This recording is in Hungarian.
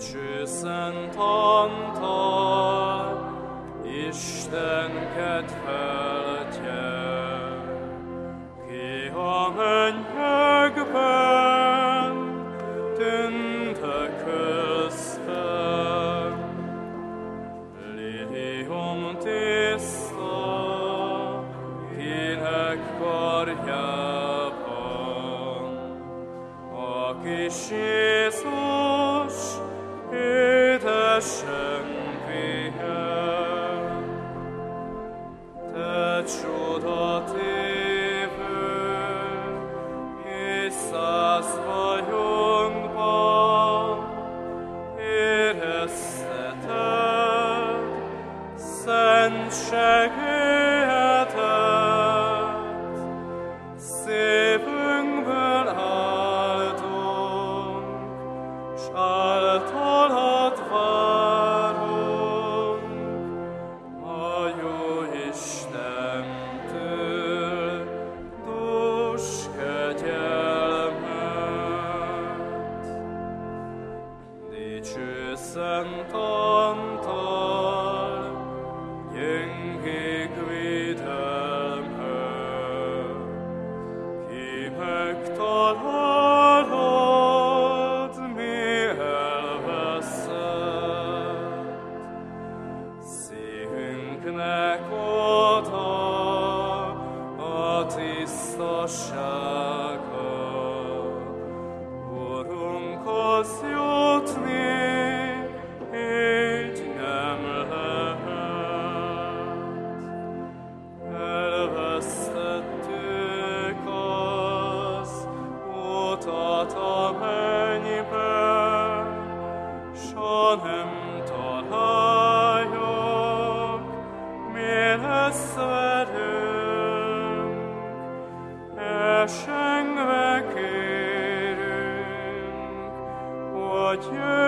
Dicső szent Antal, Isten kedveltje, ki a mennyekben tüntekezzen. Lilium tiszta, kinek karjában, a kis Jézus édesen pihen. Te csodatévő, és 100 bajunkban érezteted szent segélyedet. Szívünkből áldunk, s általad várunk a jó Istentől dús kegyelmet. Dicső szent Antal, gyengék védelme, ki megtalálod, mi elveszett. Szívünknek oda a tisztasága, Urunkhoz jutni így nem lehet. Elvesztettük az utat a mennybe, s nem találjuk, mi lesz velünk. Esengve kérünk, hogy jöjj